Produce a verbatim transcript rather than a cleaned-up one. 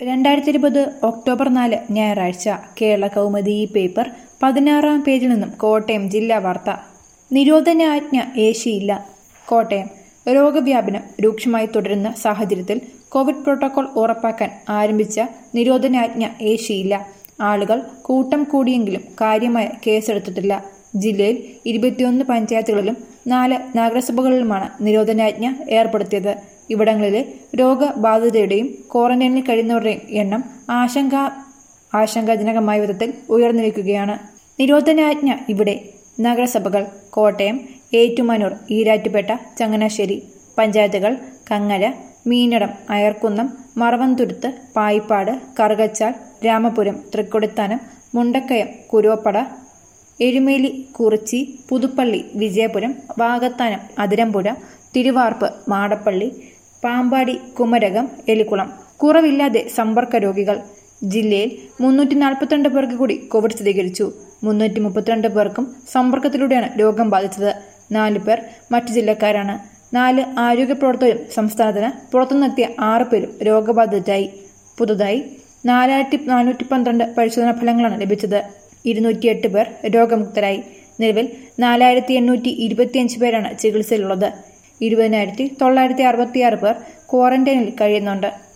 രണ്ടായിരത്തി ഇരുപത് ഒക്ടോബർ നാല് ഞായറാഴ്ച കേരള കൗമുദി ഈ പേപ്പർ പതിനാറാം പേജിൽ നിന്നും കോട്ടയം ജില്ലാ വാർത്ത. നിരോധനാജ്ഞ ഏശിയില്ല. കോട്ടയം. രോഗവ്യാപനം രൂക്ഷമായി തുടരുന്ന സാഹചര്യത്തിൽ കോവിഡ് പ്രോട്ടോകോൾ ഉറപ്പാക്കാൻ ആരംഭിച്ച നിരോധനാജ്ഞ ഏശിയില്ല. ആളുകൾ കൂട്ടം കൂടിയെങ്കിലും കാര്യമായ കേസെടുത്തിട്ടില്ല. ജില്ലയിൽ ഇരുപത്തിയൊന്ന് പഞ്ചായത്തുകളിലും നാല് നഗരസഭകളിലുമാണ് നിരോധനാജ്ഞ ഏർപ്പെടുത്തിയത്. ഇവിടങ്ങളിലെ രോഗബാധിതരുടെയും ക്വാറന്റൈനിൽ കഴിയുന്നവരുടെയും എണ്ണം ആശങ്ക ആശങ്കാജനകമായ വിധത്തിൽ ഉയർന്നിരിക്കുകയാണ്. നിരോധനാജ്ഞ ഇവിടെ. നഗരസഭകൾ: കോട്ടയം, ഏറ്റുമാനൂർ, ഈരാറ്റുപേട്ട, ചങ്ങനാശ്ശേരി. പഞ്ചായത്തുകൾ: കങ്ങര, മീനടം, അയർക്കുന്നം, മറവന്തുരുത്ത്, പായിപ്പാട്, കറുകച്ചാൽ, രാമപുരം, തൃക്കൊടിത്താനം, മുണ്ടക്കയം, കുരോപ്പട, എരുമേലി, കുറിച്ചി, പുതുപ്പള്ളി, വിജയപുരം, വാകത്താനം, അതിരമ്പുഴ, തിരുവാർപ്പ്, മാടപ്പള്ളി, പാമ്പാടി, കുമരകം, എലിക്കുളം. കുറവില്ലാതെ സമ്പർക്ക രോഗികൾ. ജില്ലയിൽ മുന്നൂറ്റി നാൽപ്പത്തിരണ്ട് പേർക്ക് കൂടി കോവിഡ് സ്ഥിരീകരിച്ചു. മുന്നൂറ്റി മുപ്പത്തിരണ്ട് പേർക്കും സമ്പർക്കത്തിലൂടെയാണ് രോഗം ബാധിച്ചത്. നാലു പേർ മറ്റു ജില്ലക്കാരാണ്. നാല് ആരോഗ്യ പ്രവർത്തകരും സംസ്ഥാനത്തിന് പുറത്തുനിന്നെത്തിയ ആറ് പേരും രോഗബാധിതരായി. പുതുതായി നാലായിരത്തി നാനൂറ്റി പന്ത്രണ്ട് പരിശോധനാ ഫലങ്ങളാണ് ലഭിച്ചത്. ഇരുന്നൂറ്റിയെട്ട് പേർ രോഗമുക്തരായി. നിലവിൽ നാലായിരത്തി എണ്ണൂറ്റി ഇരുപത്തിയഞ്ച് പേരാണ് ചികിത്സയിലുള്ളത്. ഇരുപതിനായിരത്തി തൊള്ളായിരത്തി അറുപത്തിയാറ് പേർ ക്വാറന്റൈനിൽ കഴിയുന്നുണ്ട്.